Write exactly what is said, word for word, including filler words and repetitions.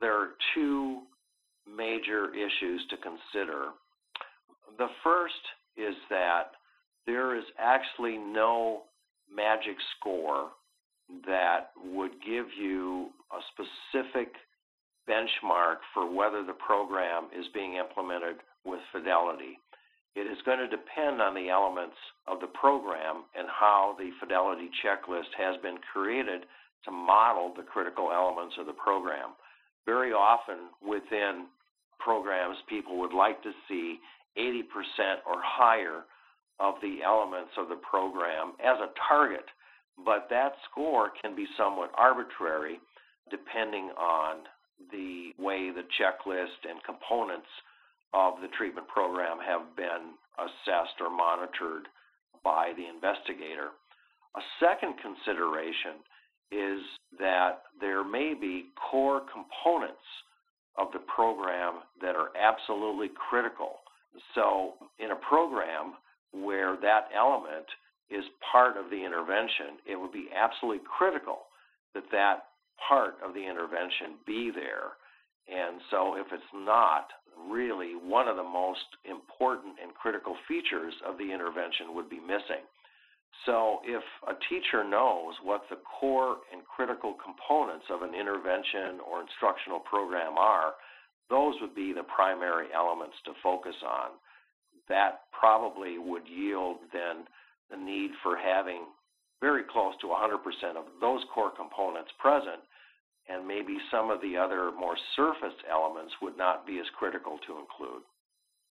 there are two major issues to consider. The first is that there is actually no magic score that would give you a specific benchmark for whether the program is being implemented with fidelity. It is going to depend on the elements of the program and how the fidelity checklist has been created to model the critical elements of the program. Very often within programs, people would like to see eighty percent or higher of the elements of the program as a target, but that score can be somewhat arbitrary depending on the way the checklist and components of the treatment program have been assessed or monitored by the investigator. A second consideration is that there may be core components of the program that are absolutely critical. So in a program where that element is part of the intervention, it would be absolutely critical that that part of the intervention be there. And so if it's not, really one of the most important and critical features of the intervention would be missing. So if a teacher knows what the core and critical components of an intervention or instructional program are, those would be the primary elements to focus on. That probably would yield then the need for having very close to one hundred percent of those core components present, and maybe some of the other more surface elements would not be as critical to include.